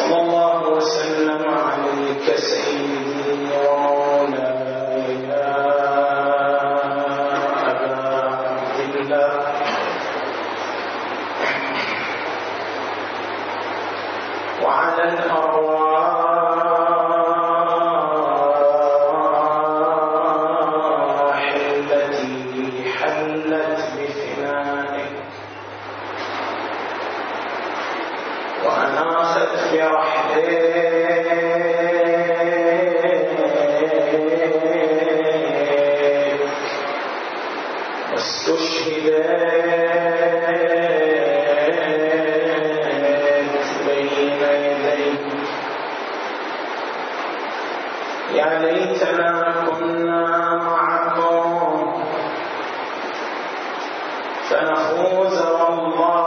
صلى الله وسلم عليك سيدي ومولاي يا أبا عبد الله وعلى الأرواح التي حلت بفنائك وأناست برحلتك واستشهدت بين يديك. يا ليتنا كنا معكم فنفوز والله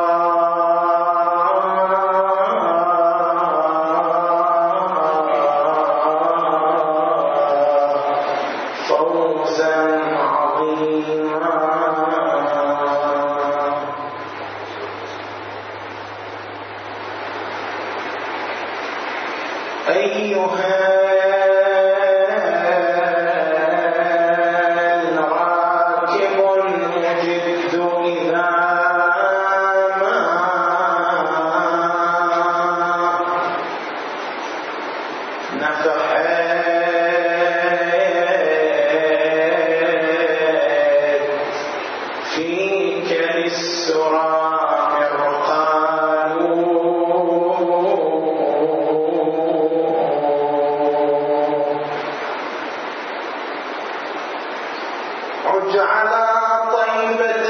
فوزا عظيما. أيها الراكب المجد إذا ما نفحت فيك للسرى عج على طيبة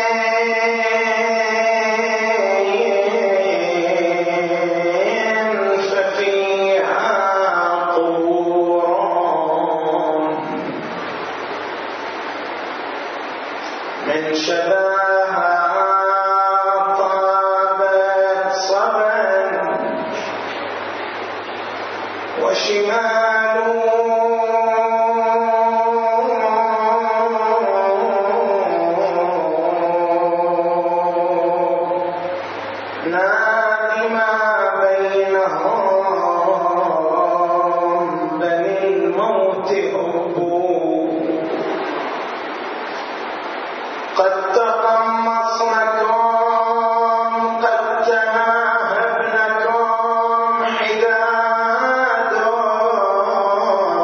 ففيها قبور من شباها طابت صبا وشمال ما بينهم بل الموت هربوا قد تقمصنكم قد تناهبنكم حداد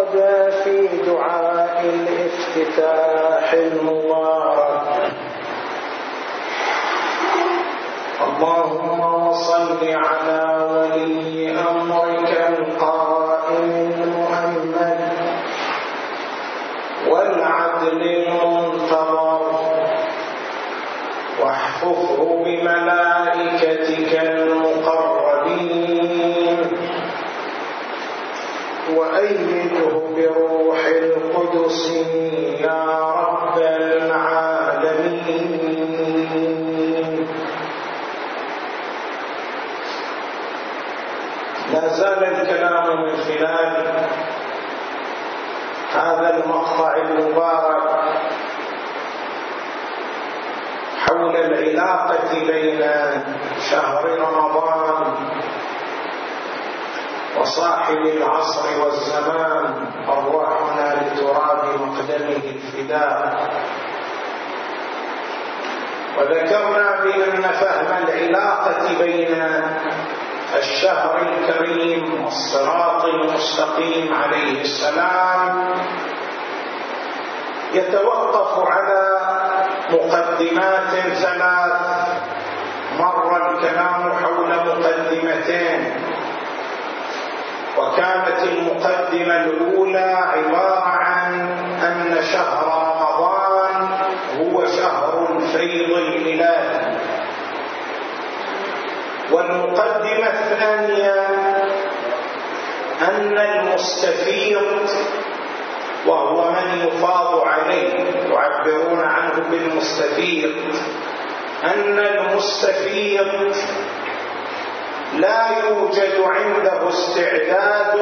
ورد في دعاء الافتتاح المبارك: اللهم صل على ولي أمرك القائم المؤمن والعدل المنتظر، واحفظه بملائكتك المقربين، وأيده بروح القدس يا رب العالمين. لا زال الكلام من خلال هذا المقطع المبارك حول العلاقة بين شهر رمضان وصاحب العصر والزمان أرواحنا لتراب مقدمه الفداء. وذكرنا بأن فهم العلاقة بين الشهر الكريم والصراط المستقيم عليه السلام يتوقف على مقدمات ثلاث. مر الكلام حول مقدمتين، وكانت المقدمة الأولى عبارة عن أن شهر رمضان هو شهر الفيض الإلهي، والمقدمة الثانية أن المستفيض وهو من يفاض عليه، يعبرون عنه بالمستفيض، أن المستفيض لا يوجد عنده استعداد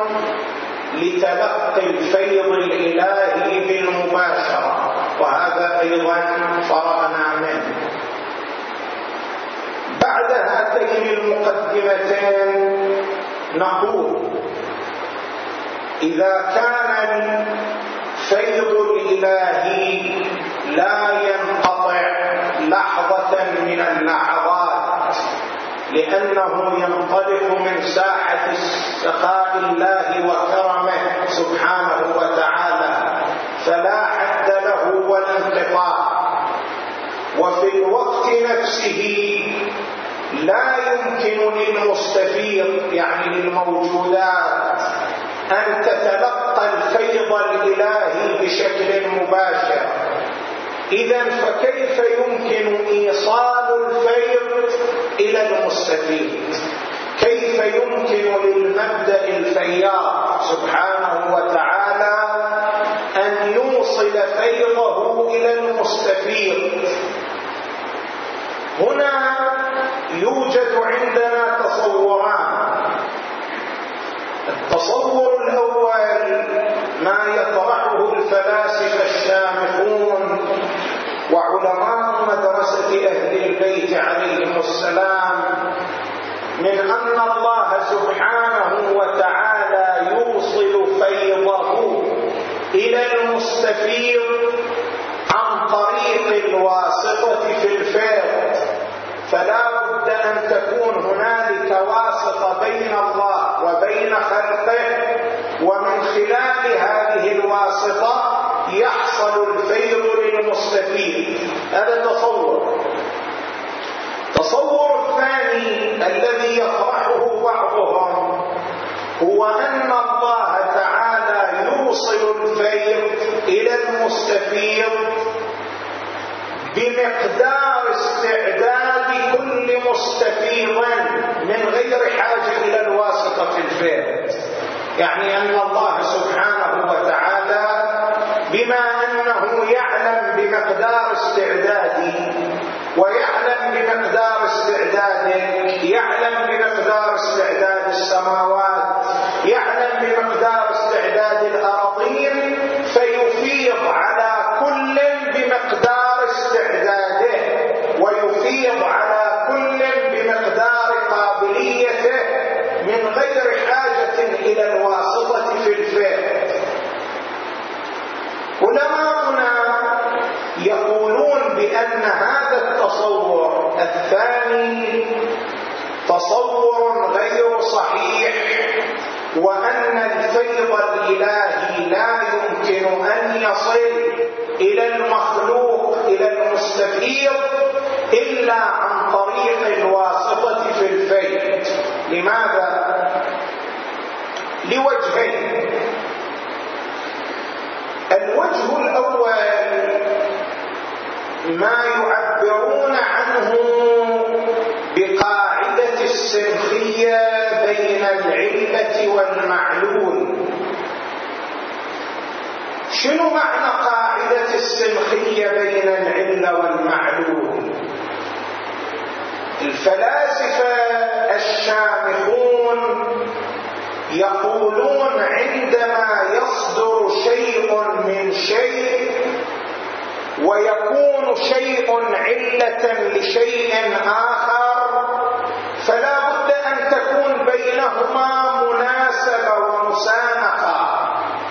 لتلقي الفيض الإلهي بالمباشرة، وهذا أيضا فرغنا منه. بعد هاتين المقدمتين نقول: إذا كان الفيض الإلهي لا ينقطع لحظة من اللحظات، لأنه ينطلق من ساحة سخاء الله وكرمه سبحانه وتعالى، فلا حد له ولا انقطاع. وفي الوقت نفسه لا يمكن للمستفيض يعني للموجودات أن تتلقى الفيض الإلهي بشكل مباشر. إذن فكيف يمكن إيصال الفيض إلى المستفيد؟ كيف يمكن للمبدأ الفياض سبحانه وتعالى أن يوصل فيضه إلى المستفيد؟ هنا يوجد عندنا تصوران. التصور الأول ما يطرحه الفلاسفة الشامخون وعلماء مدرسة أهل البيت عليهم السلام من أن الله سبحانه وتعالى يوصل فيضه إلى المستفيض عن طريق الواسطة في الفيض، فلا بد أن تكون هنالك واسطة بين الله وبين خلقه، ومن خلال هذه الواسطة يحصل الفيض للمستفيد. هذا تصور الثاني الذي يطرحه بعضهم هو أن الله تعالى يوصل الفيض إلى المستفيد بمقدار استعداد كل مستفيض من غير حاجة إلى الواسطة في الفيض. يعني أن الله سبحانه وتعالى بما أنه يعلم بمقدار استعدادي ويعلم بمقدار استعدادك، يعلم بمقدار استعداد السماوات، يعلم بمقدار استعداد الأراضين، فيفيض على كل بمقدار استعداده، ويفيض على كل بمقدار قابليته من غير حاجة إلى الواسطة في الفيض. علماؤنا يقولون بأن هذا التصور الثاني تصور غير صحيح، وأن الفيض الإلهي لا يمكن أن يصل إلى المخلوق إلى المستفيض إلا عن طريق الواسطة في الفيض. لماذا؟ لوجهين. الوجه الأول ما يعبرون عنه بقاعدة السنخية بين العلة والمعلول. شنو معنى قاعدة السنخية بين العلة والمعلول؟ الفلاسفة الشامخون يقولون عندما يصدر شيء من شيء ويكون شيء علة لشيء آخر فلا بد أن تكون بينهما مناسبة ومسانخة.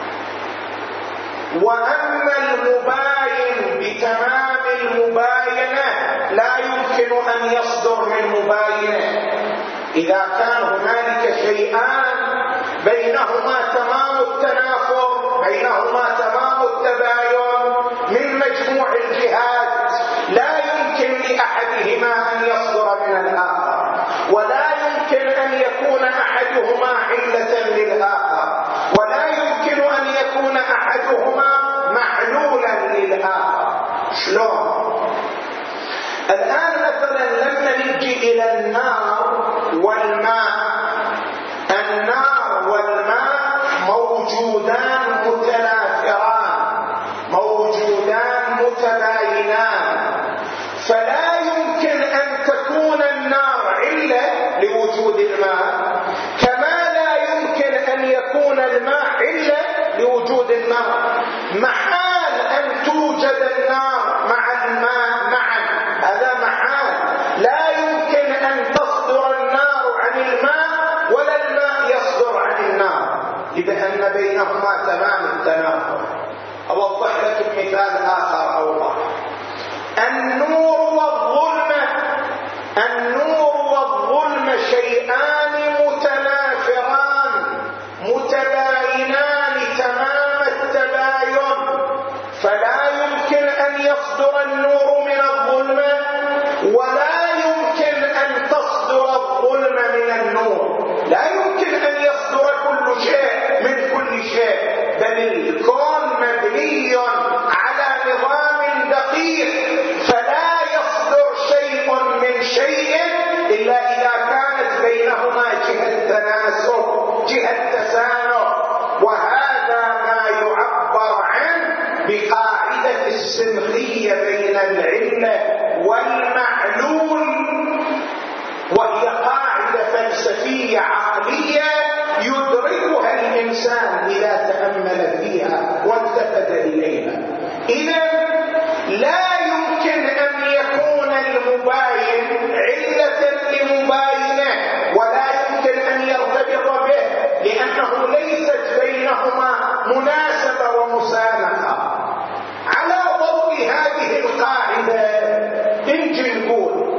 وأما المباين بتمام المباينة لا يمكن أن يصدر من مباينة. إذا كان هنالك شيئان بينهما تمام التنافر بينهما تمام التباين من مجموع الجهات لا يمكن لأحدهما أن يصدر من الآخر، ولا يمكن أن يكون أحدهما علة للآخر، ولا يمكن أن يكون أحدهما معلولا للآخر. شلون؟ الآن مثلا لما نجي إلى النار والماء، النار والماء موجودان متنافران موجودان متباينان، فلا يمكن أن تكون النار علة لوجود الماء كما لا يمكن أن يكون الماء علة لوجود النار. محال أن توجد النار مع الماء معا، هذا محال. لا يمكن أن تصدر النار عن الماء ولا الماء يصدر عن النار، لأن بينهما تمام التنافر. أوضح لك مثال آخر أوضح. النور والظلمة شيئان متنافران متباينان تمام التباين، فلا يمكن أن يصدر النور من الظلمة ولا يمكن أن تصدر الظلمة من النور. لا يمكن أن يصدر كل شيء من كل شيء، بل الكون مبني على نظام دقيق، فلا يصدر شيء من شيء إلا إذا كانت بينهما جهة تناسب جهة تسانح. وهذا ما يعبر عنه بقاعدة السنخية بين العلة والمعلول، وهي قاعدة فلسفية عقلية يدركها الإنسان إذا تأمل فيها والتفت إليها. إذن لا يمكن أن يكون المباين علة لمباينه ولا يمكن أن يرتبط به، لأنه ليست بينهما مناسبة ومسانخة. على ضوء هذه القاعدة نجي نقول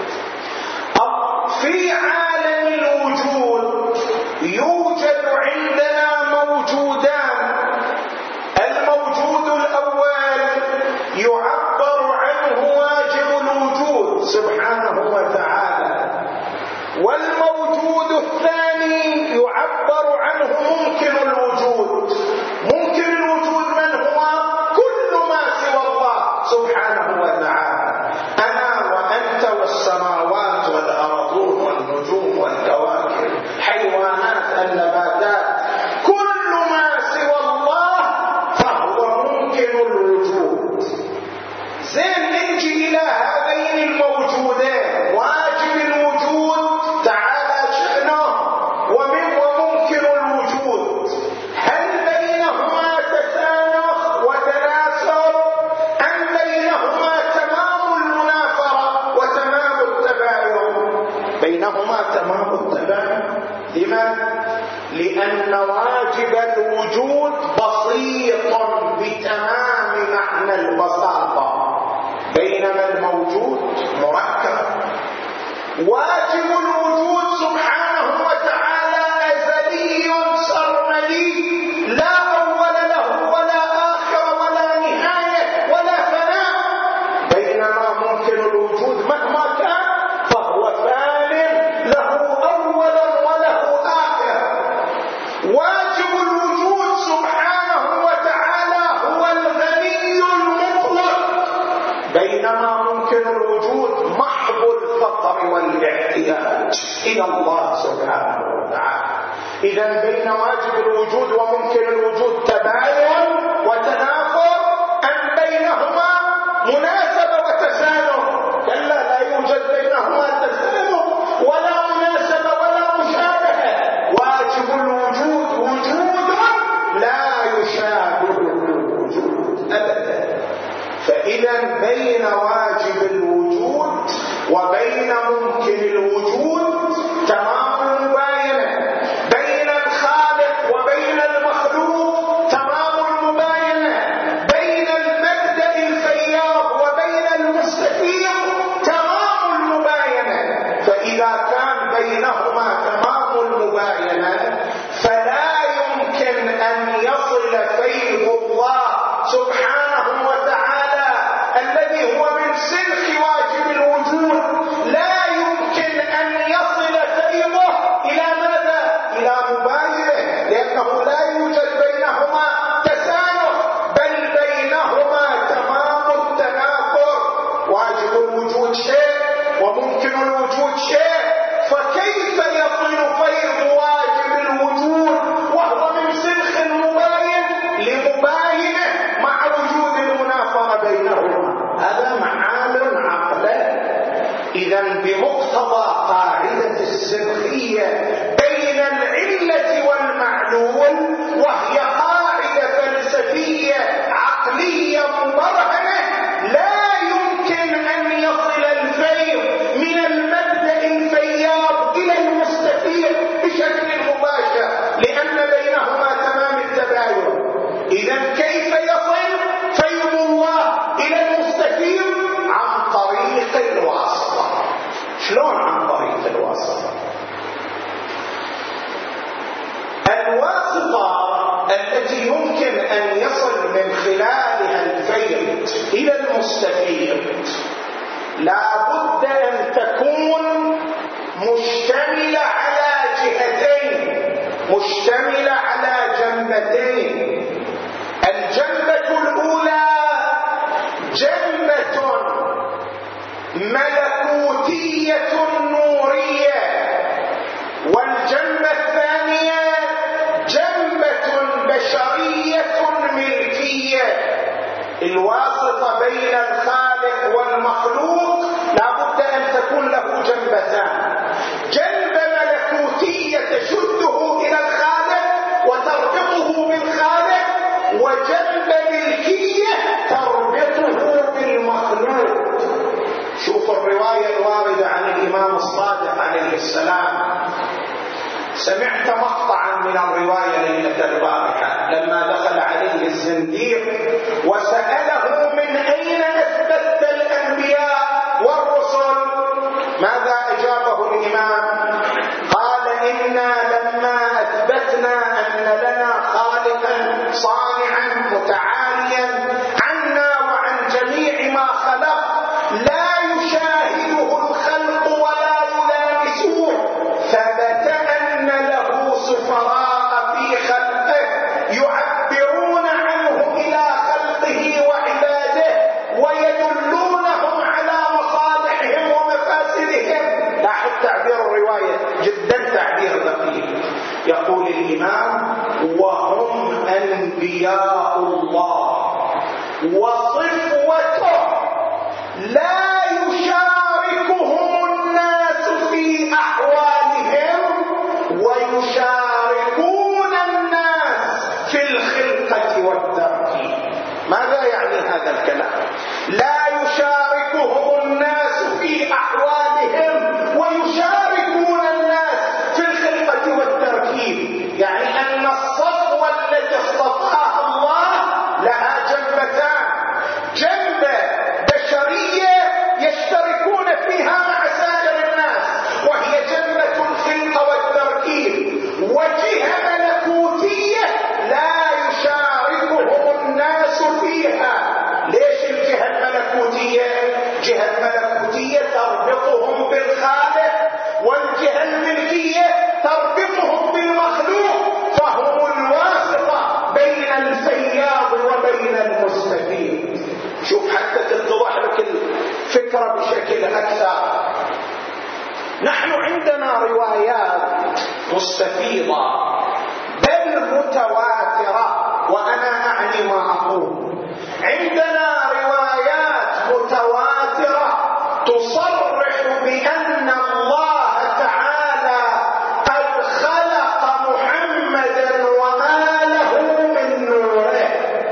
في عالم الوجود يوجد عندنا موجودان. الموجود الأول يعبر عنه واجب الوجود سبحانه وتعالى، والموجود الثاني يعبر عنه ممكن الوجود. ممكن الوجود من هو؟ كل ما سوى الله سبحانه وتعالى. أنا وأنت والسماوات والأرضون والنجوم والكواكب حيوانات النباتات، كل ما سوى الله فهو ممكن الوجود. زين نجي إلى هذين الموجودين، واجب الوجود تعالى شأنه وممكن الوجود، هل بينهما تسانخ وتناسب أم بينهما تمام المنافرة وتمام التباين؟ بينهما تمام التباين. لماذا؟ لأن واجب الوجود بسيط بتمام معنى البساطة، بينما الموجود مركب. واجب الوجود سبحانه وتعالى أزلي الفقر والاحتياج إلى الله سبحانه وتعالى. إذا بين واجب الوجود وممكن الوجود تباين وتنافر، أم بينهما مناسبة وتسانم؟ كلا، لا يوجد بينهما تسانم ولا مناسبة ولا مشابهة. واجب الوجود وجود لا يشابهه الوجود أبدا. فإذا بين واجب الوجود وبين ممكن الوجود تمام المباينة، بين الخالق وبين المخلوق تمام المباينة، بين المبدأ الفياض وبين المستفيض تمام المباينة. فإذا كان بينهما تمام المباينة فلا يمكن أن يصل فيض الله سبحانه وتعالى الذي هو من سلك واجب الوجود، لا يمكن أن يصل فيضه إلى ماذا؟ إلى مباينه، لأنه لا يوجد بينهما تسانح، بل بينهما تمام التنافر. واجب الوجود شيء وممكن الوجود شيء، فكيف يصل فيض واجب الوجود وهو من سلك مباين لمباينه مع وجود المنافرة بينهما؟ هذا معامل عقلان. إذا بمقتضى قاعدة السلخية بين العلة والمعلول، وهي قاعدة فلسفية عقلية مبرهنة، لا يمكن أن يصل الفيض من المبدأ الفياض إلى المستفيض بشكل مباشر، لأن بينهما تمام التباين. إذا كيف يصل فيض الله إلى المستفيض؟ عن طريق الواسطة. شلون عن طريق الواسطة؟ الواسطة التي يمكن أن يصل من خلالها الفيض إلى المستفيض لا بد أن تكون مشتملة على جهتين، مشتملة على جنبتين. الجنبة الأولى جنبة ملكوتية نورية، والجنبة الثانية جنبة بشرية ملكية. الواسطة بين الخالق والمخلوق لا بد أن تكون له جنبتان، جنبة ملكوتية تشده إلى الخالق وتربطه بالخالق، وجنبة ملكية تربطه بالمخلوق. شوف الرواية الواردة عن الإمام الصادق عليه السلام. سمعت مقطعا من الرواية ليلة البارحة لما دخل عليه الزنديق وسأله من أين أثبتت الأنبياء والرسل؟ ماذا أجابه الإمام؟ قال: إنا لما أثبتنا أن لنا خالقا صانعا متعاليا عنا وعن جميع ما خلق لا يشاهده الخلق ولا يلامسوه، ثبت أن له سفراء في خلقه يعبرون عنه إلى خلقه وعباده ويدلونهم على مصالحهم ومفاسدهم. لاحظ تعبير الرواية، جدا تعبير دقيق. يقول الإمام: وهم أنبياء الله وصفوته لا يشاركهم الناس في أحوالهم ويشاركون الناس في الخلقة والتركيب. ماذا يعني هذا الكلام؟ لا يشاركهم الناس في أحوالهم ويشاركون الناس في الخلقة والتركيب، يعني أن الصفوة التي اصطفاها الله لها جنبتان، جنبة بشرية يشتركون فيها مع سائر الناس وهي جنبة الخلق والتركيب، وجهة ملكوتية لا يشاركهم الناس فيها. ليش الجهة الملكوتية؟ جهة ملكوتية تربطهم بالخالق، والجهة الملكية تربطهم بالمخلوق، فهم الواسطة بين الفياض وبين المستفيد. شوف حتى تتضح لك الفكرة بشكل أكثر. نحن عندنا روايات مستفيضة بل متواترة، وأنا أعني ما أقول. عندنا روايات متواترة تصرح بأن الله تعالى قد خلق محمدا وآله من نوره.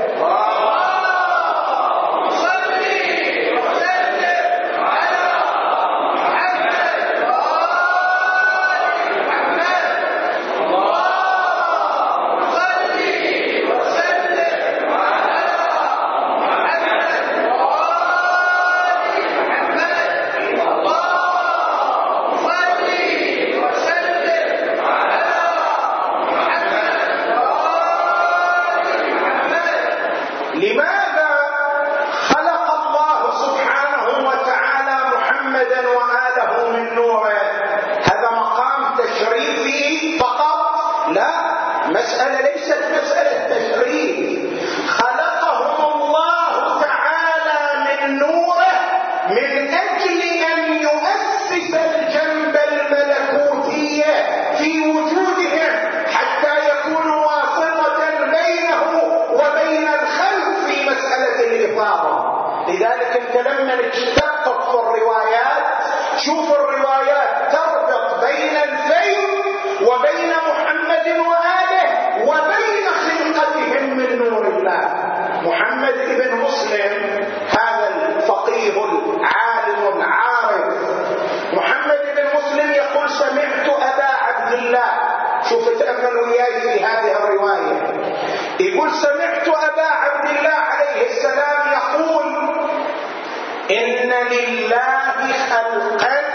لماذا خلق الله سبحانه وتعالى محمدا وآله من نوره؟ هذا مقام تشريفي فقط؟ لا، مسألة ليست مسألة تشريف. خلقهم الله تعالى من نوره من أجل أن يؤسس الجنب الملكوتية في وجودهم حتى يكون واسطة بينه وبين الخلق في مسألة الإفاضة. لذلك انت لما تدقق في الروايات شوف الروايات تربط بين الفيض وبين محمد وآله وبين خلقتهم من نور الله. محمد بن مسلم هذا الفقيه العالم العارف، محمد بن مسلم يقول سمعت أبا عبد الله، شوف تأمل وياي في هذه الرواية، يقول سمعت أبا عبد الله عليه السلام يقول إن لله خلقا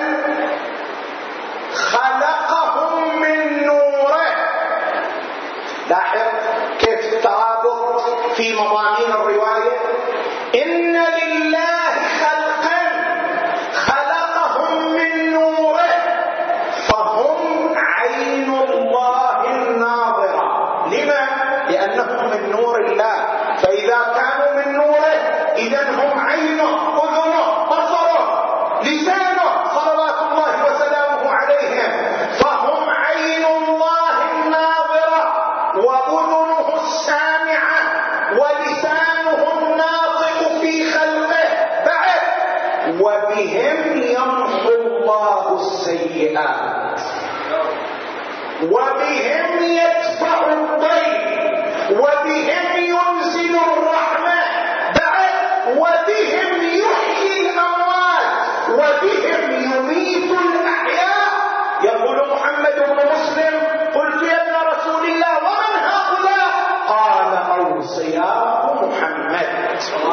خلقهم من نوره. لاحظ كيف الترابط في مضامين الرواية. إن لله خلقا خلقهم من نوره فهم عين الله الناظرة. لما؟ لأنهم من نور الله، فإذا كانوا من نوره إذن هم عينه أذنه بصره لسانه صلوات الله وسلامه عليهم، فهم عين الله الناظرة وأذنه السامعة ولسانه الناطق في خلقه. بعد وبهم يمحو الله السيئات وبهم يدفع الضيف وبهم ينزل الرحمة. بعد وبهم يحيي الأموات وبهم يميت الأحياء. يقول محمد بن مسلم قلت يا ابن رسول الله ومن هؤلاء؟ قال أوصياء محمد.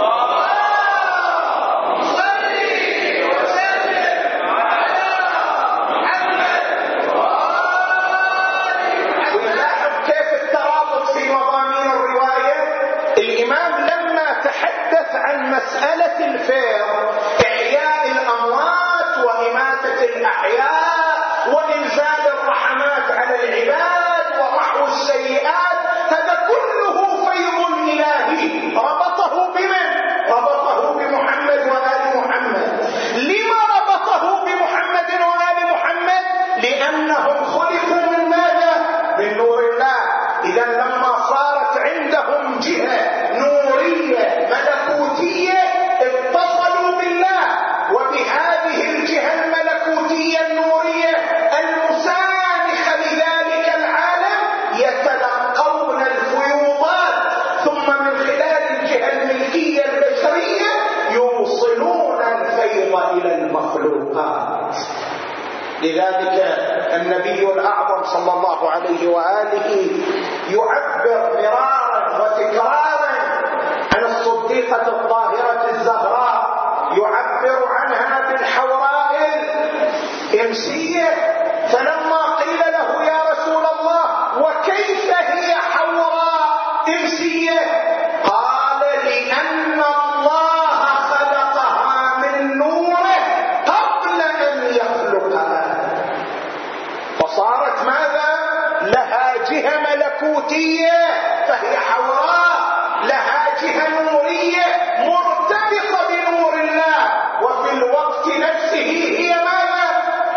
الإمام لما تحدث عن مسألة الفيض، إحياء الأموات وإماتة الأحياء وإنزال الرحمات على العباد ومحو السيئات، هذا كله فيض إلهي. ربطه بمن؟ ربطه بمحمد وآل محمد. لما ربطه بمحمد وآل محمد؟ لأنهم خلقوا من ماذا؟ من نور الله. إذا لما صارت عندهم جهة نورية ملكوتية اتصلوا بالله، وبهذه الجهة الملكوتية النورية المسانخة لذلك العالم يتلقون الفيوضات، ثم من خلال الجهة الملكية البشرية يوصلون الفيض إلى المخلوقات. لذلك النبي الأعظم صلى الله عليه وآله يعبر مرارا وتكرارا عن الصديقة الطاهرة الزهراء، يعبر عنها بالحوراء الإنسية. فلما قيل له يا رسول الله وكيف هي حوراء إنسية؟ قال لأن الله خلقها من نوره قبل أن يخلقها، فصارت ماذا؟ لها جهة ملكوتية فهي حوراء، لها جهة نورية مرتبطة بنور الله، وفي الوقت نفسه هي ماذا؟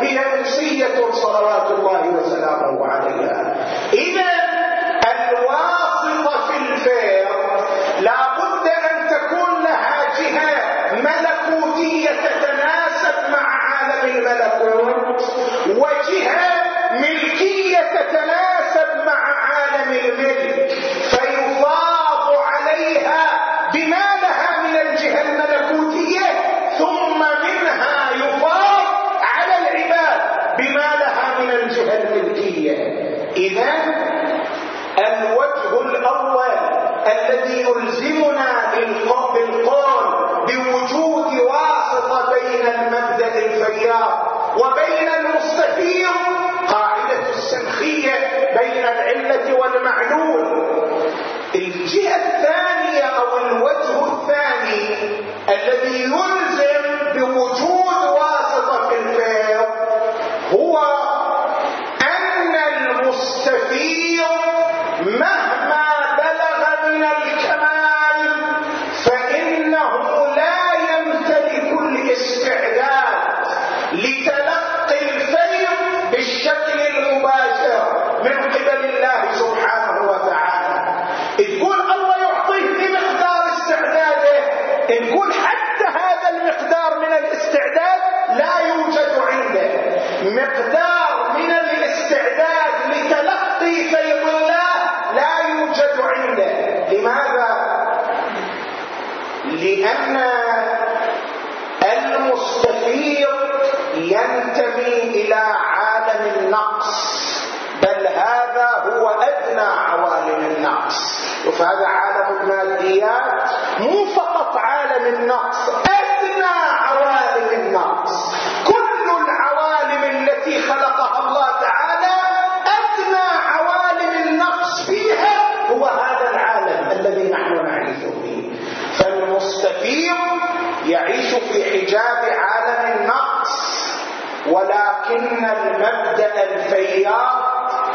هي أنسية صلوات الله وسلامه عليها. إذا الواسطة في الفيض لا بد أن تكون لها جهة ملكوتية تتناسب مع عالم الملكوت، وجهة ملكية تتناسب مع عالم الملك، فيفاض عليها بما لها من الجهة الملكوتية، ثم منها يفاض على العباد بما لها من الجهة الملكية. إذن الوجه الأول الذي يلزمنا بالقول بوجود واسطة بين المبدأ الفياض وبين المستفيض قاعدة السنخية بين العلة والمعلول. الجهة الثانية أو الوجه الثاني الذي يلزم بوجود واسطة في الفيض هو أن المستفيض مهما بلغ من الكمال فإنه لا يمتلك الاستعداد لتلقي الفيض بالشكل المباشر من قبل الله سبحانه وتعالى. تقول الله يعطيه بمقدار استعداده، نقول حتى هذا المقدار من الاستعداد لا يوجد عنده. مقدار من الاستعداد لتلقي فيض الله لا يوجد عنده. لماذا؟ لأن المستفيض ينتمي إلى عالم النقص، بل هذا هو أدنى عوالم النقص. وفهذا عالم الماديات مو فقط عالم النقص، أدنى عوالم النقص. كل العوالم التي خلقها الله تعالى أدنى عوالم النقص فيها هو هذا العالم الذي نحن نعيش فيه. فالمستفيض يعيش في حجاب عالم النقص، ولكن المبدأ الفياض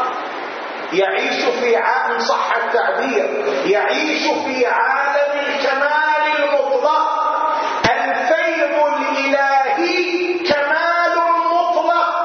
يعيش في عالم، صح التعبير، يعيش في عالم الكمال المطلق. الفيض الإلهي كمال مطلق،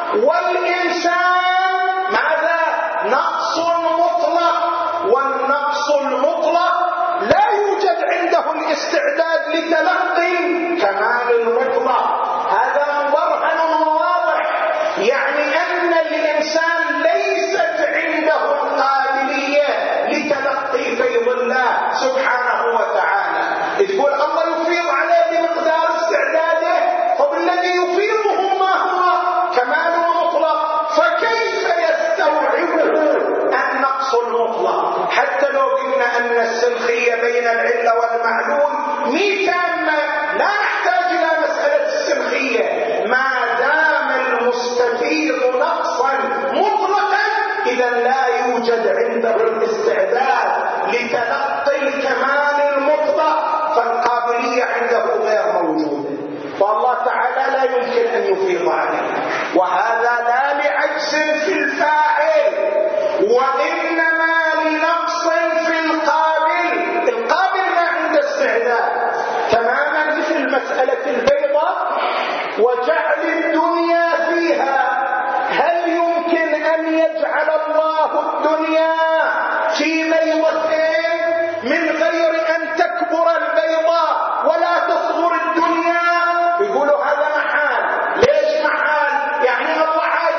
والإنسان ماذا؟ نقص مطلق. والنقص المطلق لا يوجد عنده الاستعداد لتلقي كمال المطلق. هذا مبرهن واضح، يعني أن الإنسان ليست عنده القابلية لتلقي فيض الله سبحانه وتعالى. تقول الله يفيض عليه بمقدار استعداده، فبالذي يفيضه ما هو كمال مطلق، فكيف يستوعبه النقص المطلق؟ حتى لو قلنا أن السنخية بين العلة والمعلول تامة، لا نحتاج إلى مسألة السنخية. ما دام المستفيض نقصا مطلقا إذا لا يوجد عنده الاستعداد لتلقي الكمال المطلق، فالقابلية عنده غير موجودة، فالله تعالى لا يمكن أن يفيض عليه. وهذا لا لعجز في الفاعل، وإنما لنقص في القابل. القابل ما عنده استعداد، تماما مثل مسألة البيضة وجعل الدنيا فيها. هل يمكن أن يجعل الله الدنيا في بيضتين من غير أن تكبر البيضة ولا تصغر الدنيا؟ يقولوا هذا محال. ليش محال؟ يعني الله عايز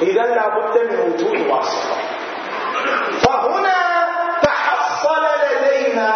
إذا لا بد من وجود واسطة. فهنا تحصل لدينا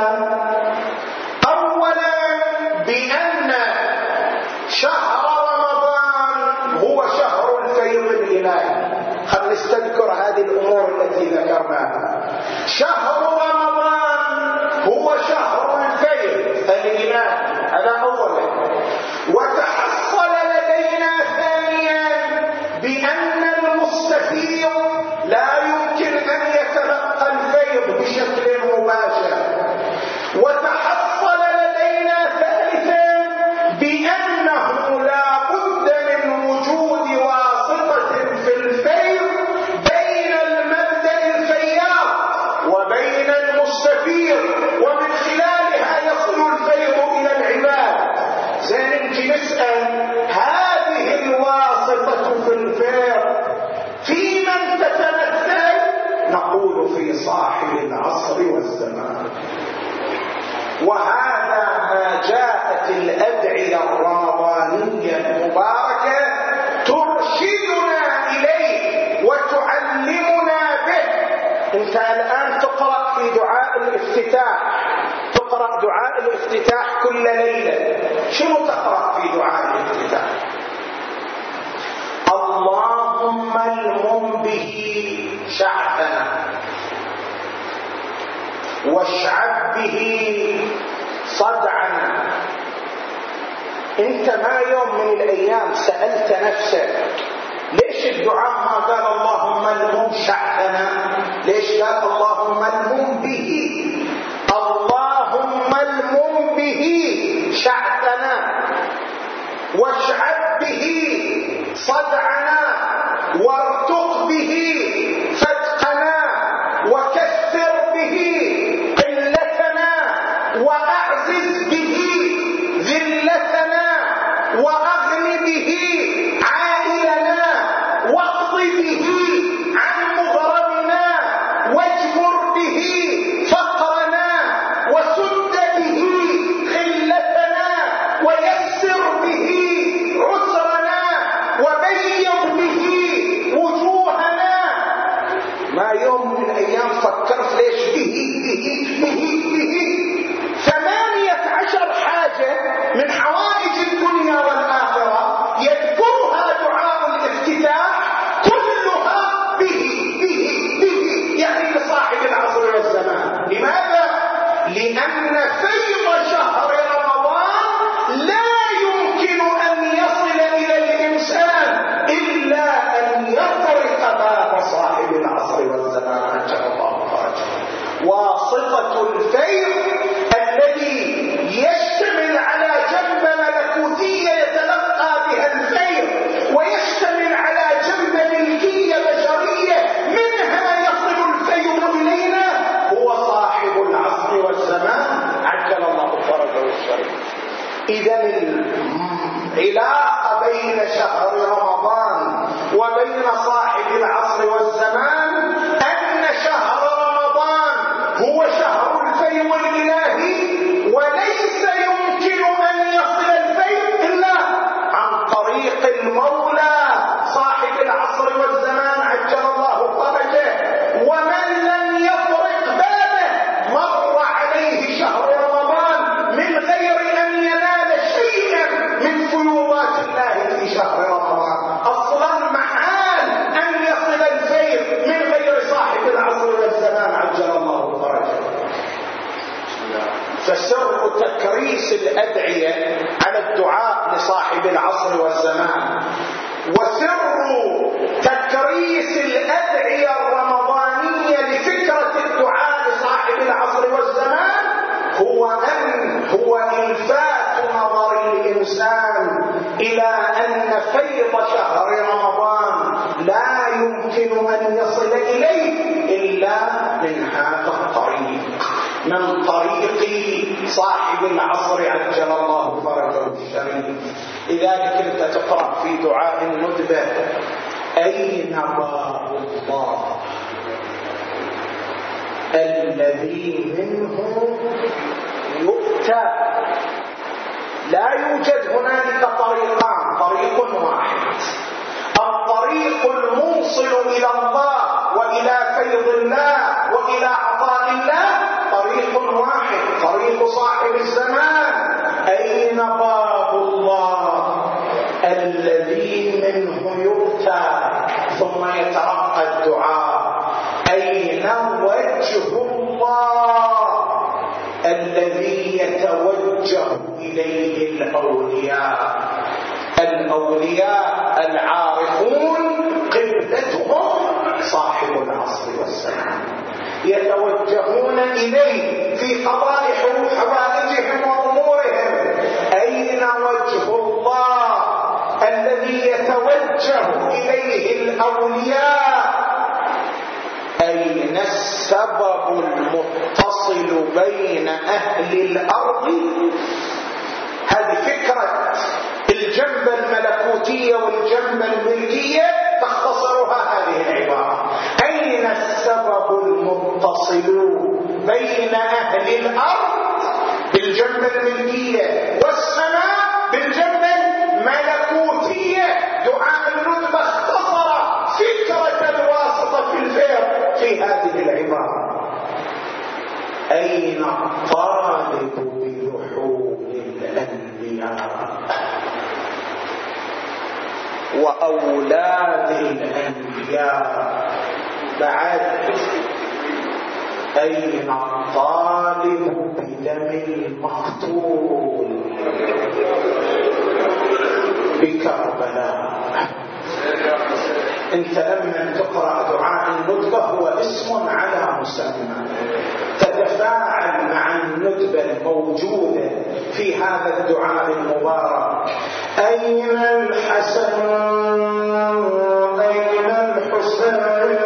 أولا بأن شهر رمضان هو شهر الفيض الإلهي. خلينا نستذكر هذه الأمور التي ذكرناها. شهر رمضان هو شهر الفيض الإلهي، هذا أولا. وتحصل لدينا ثانيا بأن المستفيض لا يمكن أن يتلقى الفيض بشكل مباشر. وتحصل لدينا ثالثا بأنه لا بد من وجود واسطة في الفيض بين المبدأ الفياض وبين المستفيض، ومن خلالها يصل الفيض إلى العباد. سنجي نسأل هذه الواسطة في الفيض في من تتمثل؟ نقول في صاحب العصر والزمان. وهذا ما جاءت الأدعية الرمضانية المباركة ترشدنا إليه وتعلمنا به. انت الآن تقرأ في دعاء الافتتاح، تقرأ دعاء الافتتاح كل ليلة. شنو تقرأ في دعاء الافتتاح؟ اللهم المم به شعبنا واشعب به صدعنا. انت ما يوم من الايام سألت نفسك ليش الدعاء ما قال اللهم المم شعبنا؟ ليش قال اللهم المم به؟ اللهم المم به شعبنا واشعب به صدعنا وارتق به فتقنا وكثر به قلتنا وأعزز به ذلتنا وأغن به عائلنا واقض به عن مغرمنا واجبر به فقرنا وسد به خلتنا ويسر به عسرنا وبيض به وجوهنا. ما يوم من الأيام فكرت ليش به 18 حاجة من حوائج الدنيا والآخرة يذكرها دعاء الافتتاح كلها به يعني لصاحب العصر والزمان. لماذا؟ لأن فيض شهر رمضان لا يمكن أن يصل إلى الإنسان إلا أن يطرق باب صاحب العصر والزمان عجل الله فرجه. واسطة الفيض الذي يشتمل على جنبة ملكوتية يتلقى بها الفيض ويشتمل على جنبة ملكية بشرية منها يصل الفيض إلينا هو صاحب العصر والزمان عجل الله فرجه الشريف. إذا العلاقة بين شهر رمضان وبين صاحب العصر والزمان أن شهر رمضان هو شهر الفيض الإلهي، وليس يمكن أن يصل الفيض إلا عن طريق المولى صاحب العصر والزمان عجل الله فرجه. ومن لم يطرق بابه مر عليه شهر رمضان من غير أن ينال شيئا من فيوضات الله في شهر رمضان. أصلا محال أن يصل الفيض من غير صاحب العصر والزمان عجل الله فرجه. فسر تكريس الأدعية على الدعاء لصاحب العصر والزمان وسر تكريس الأدعية الرمضانية لفكرة الدعاء لصاحب العصر والزمان هو إلفات نظر الإنسان إلى أن فيض شهر رمضان لا يمكن أن يصل إليه إلا من هذا الطريق، من طريق صاحب العصر عجل الله فرجه الشريف. لذلك انت تقرأ في دعاء الندبة أين باب الله الذي منه يؤتى؟ لا يوجد هنالك طريقان، طريق واحد، الطريق الموصل إلى الله وإلى فيض الله وإلى عطاء الله طريق واحد، طريق صاحب الزمان. أين باب الله الذي منه يؤتى ثم يترقى الدعاء؟ أين وجه الله الذي يتوجه إليه الأولياء؟ الأولياء العارفون قبلتهم صاحب العصر والزمان، يتوجهون إليه في قضاء حوائجهم وأمورهم. أين وجه الله الذي يتوجه إليه الأولياء؟ أين السبب المتصل بين أهل الأرض؟ هذه فكرة الجنبة الملكوتية والجنبة الملكية تختصرها هذه العبارة. أين السبب المتصل بين أهل الأرض بالجنبة الملكية والسماء بالجنبة الملكوتية؟ دعاء الندبة اختصر فكرة الواسطة في الفعل في هذه العبارة. أين الطالب بلحوم الأنبياء وأولاد الأنبياء؟ بعد أين الطالب بدم المقتول بكربلاء؟ انت لما تقرأ دعاء الندبة هو اسم على مسمى، تتفاعل مع الندبة الموجودة في هذا الدعاء المبارك. أين الحسن أين الحسين؟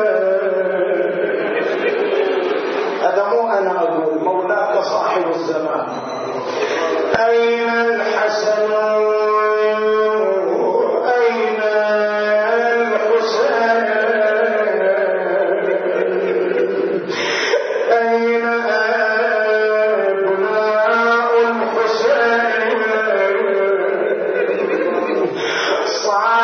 هذا مو أنا أقول، مولاك صاحب الزمان. أين الحسن أين الحسين أين أبناء الحسين؟ صار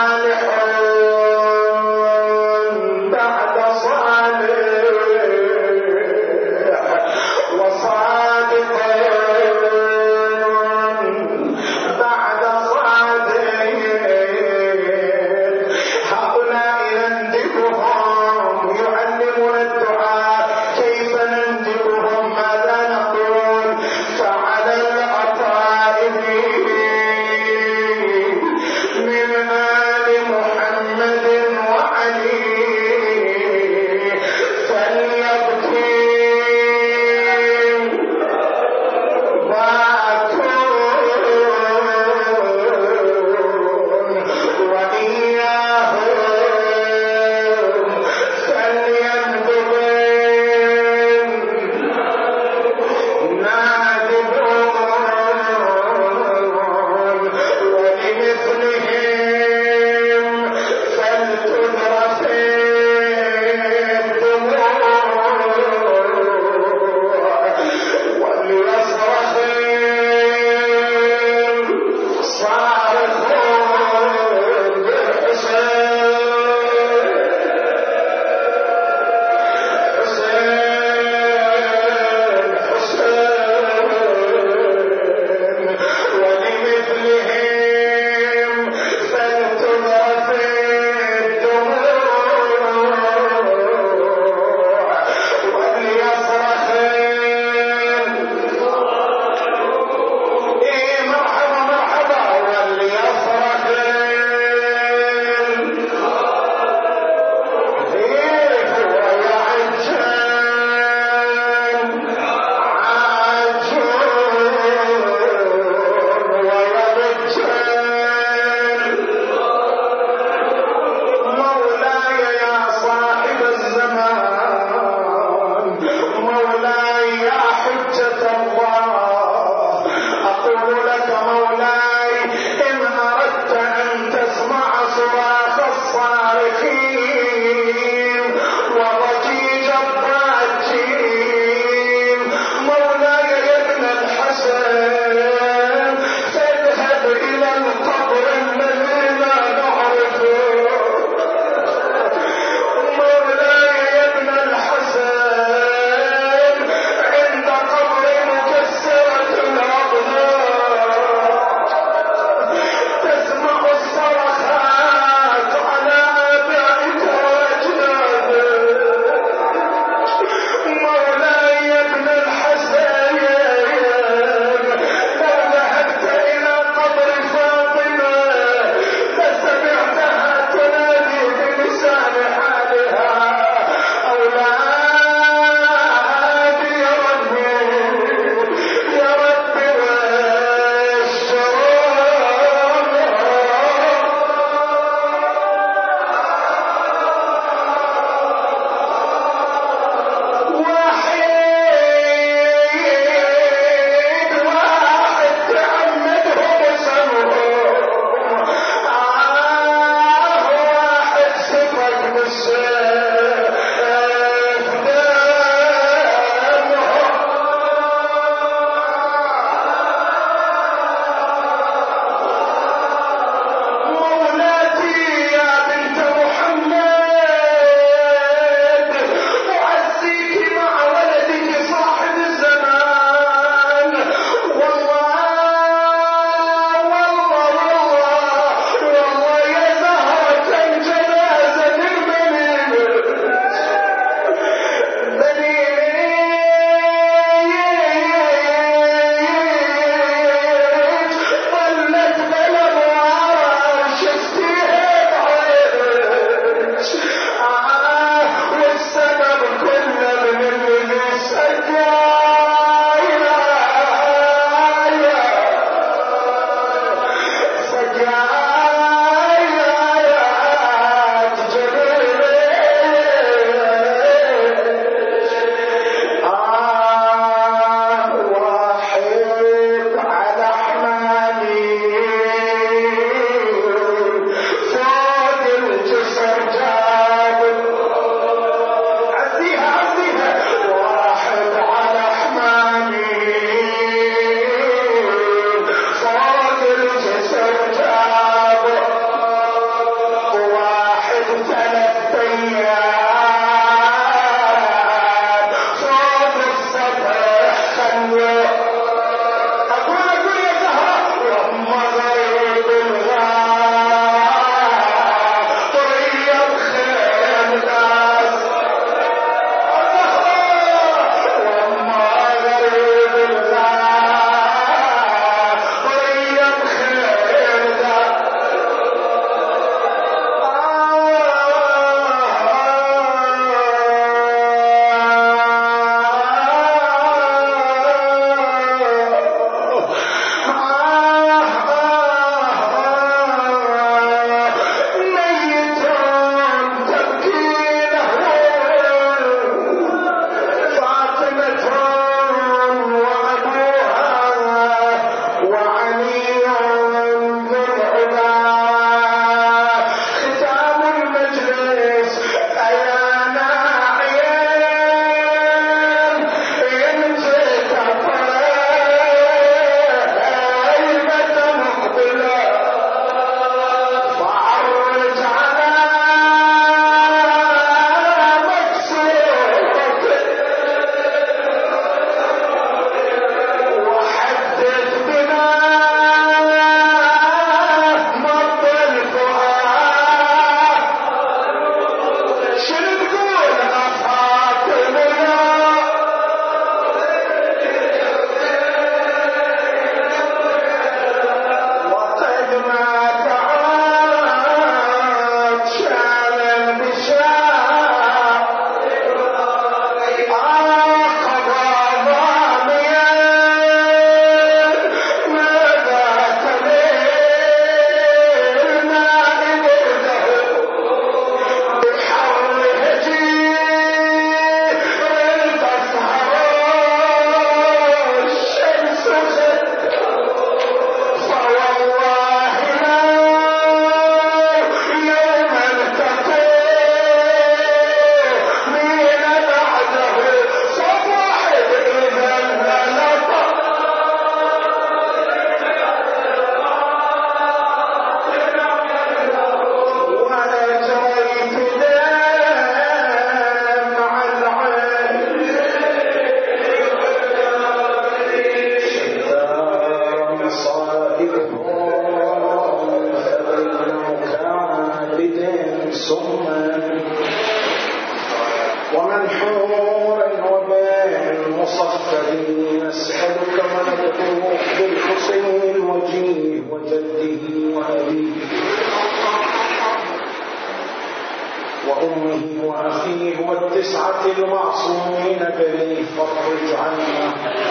السمان ومن حور وباع المصفدين نسألك ولده بالحسين الوجيه وجده وأبيه وأمه وأخيه والتسعة المعصومين بني فرج عنا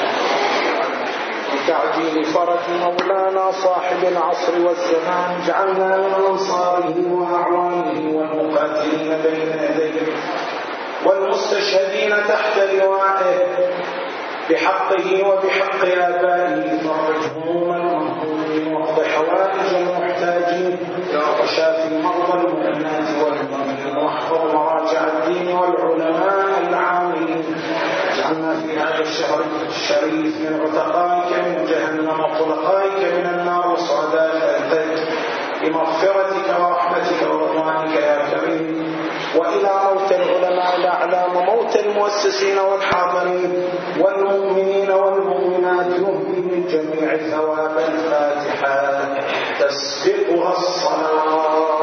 بتعجيل فرج مولانا صاحب العصر والزمان اجعلنا من أنصاره وأعوانه والمقاتلين بين يديه والمستشهدين تحت لوائه بحقه وبحق آبائه فرج هموم المهمومين واقض حوائج المحتاجين وشافي مرضى المؤمنات والمؤمنين واحفظ مراجع الدين والعلماء العاملين اجعلنا في هذا الشهر الشريف من عتقائك من جهنم وطلقائك من النار وسعداء فأتيت بمغفرتك ورحمتك ورضوانك يا كريم وإلى موت العلماء الأعلام وموت المؤسسين والحاضرين والمؤمنين والمؤمنات يهدي من جميع ثواب الفاتحة تسبقها الصلاة